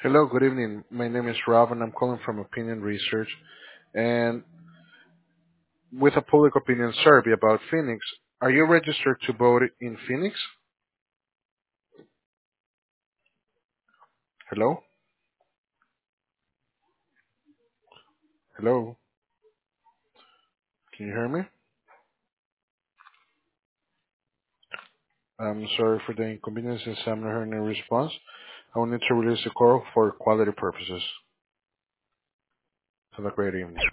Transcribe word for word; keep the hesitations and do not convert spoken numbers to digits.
Hello, good evening. My name is Rob, and I'm calling from Opinion Research. And with a public opinion survey about Phoenix, are you registered to vote in Phoenix? Hello? Hello? Can you hear me? I'm sorry for the inconvenience since I'm not hearing a response. I will need to release the call for quality purposes. Have a great evening.